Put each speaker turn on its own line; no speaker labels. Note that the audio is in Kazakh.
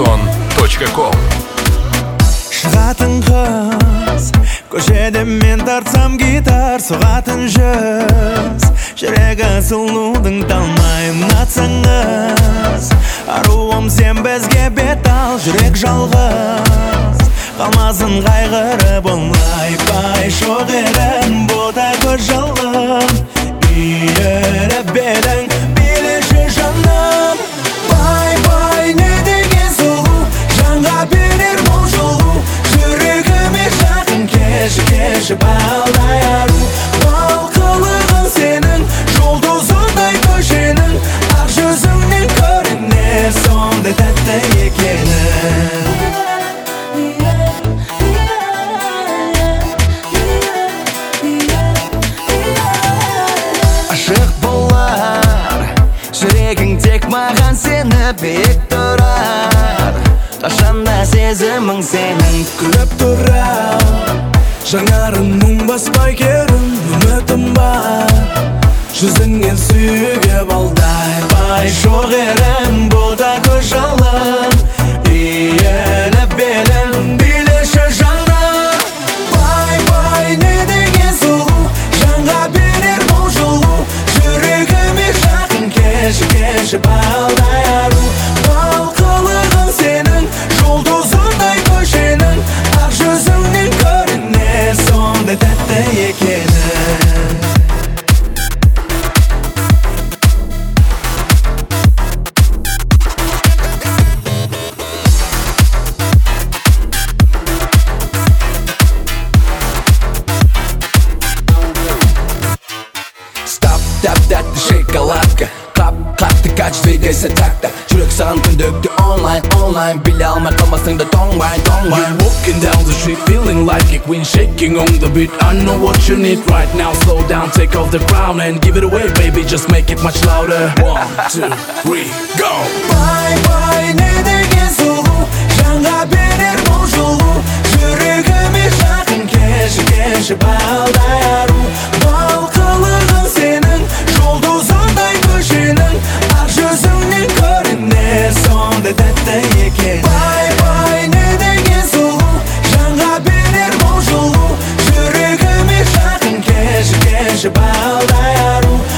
Radioson.com.
Шығатын қыз, көшеде мен тартсам гитар, соғатын жүз, жүрегі сұлудың талмайын атсаңыз. Аруым сен бізге бет ал, жүрек жалғыз, қалмасын қайғырып болмай шоқ ерін, бота көз жалғым, үйіріп бедің билеші жаным. Бай не деген сұлу, жанға берер бұл жолу, жүрегіме жақын кеші балдай ару. Бал қылығың сенің, жұлдызындай көшенің, ақ жүзіңнен көрінер сондай тәтті екенің. Ашық болар жүрегің, тек маған сені биік тұрар. Қашанда сезімің сенің күліп тұрар, жаңарың мұң баспай керім, үмітім бар. Жүзіңнен сүйге балдай шоқ ерін, бота көз жалын, иіліп белін билеші жаным. Бай не деген сұлу, жанға берер бұл жолу, жүрегіме жақын кеші балдай ару. Бал қылығың сенің, жұлдызындай көшенің, ақ жүзіңнен көрінер сондай тәтті екенің.
Тәп-тәтті шоколадка, қап-қатты кач, двигайся такта. Жүрек саған күндікті онлайн, біле алмай қалмасың да тоңбай.
You're walking down the street feeling like a queen, shaking on the beat. I know what you need right now. Slow down, take off the crown and give it away, baby, just make it much louder. 1, 2, 3, go!
Бай не деген сұлу, жанға берер бұл жолу, жүрегіме жақын кеші балдай ару. Бал қылығың сенің, жұлдызындай көшенің, ақ жүзіңнен көрінер сондай тәтті екен. Бай не деген сұлу, жанға берер бұл жолу, жүрегіме жақын кеші балдай ару.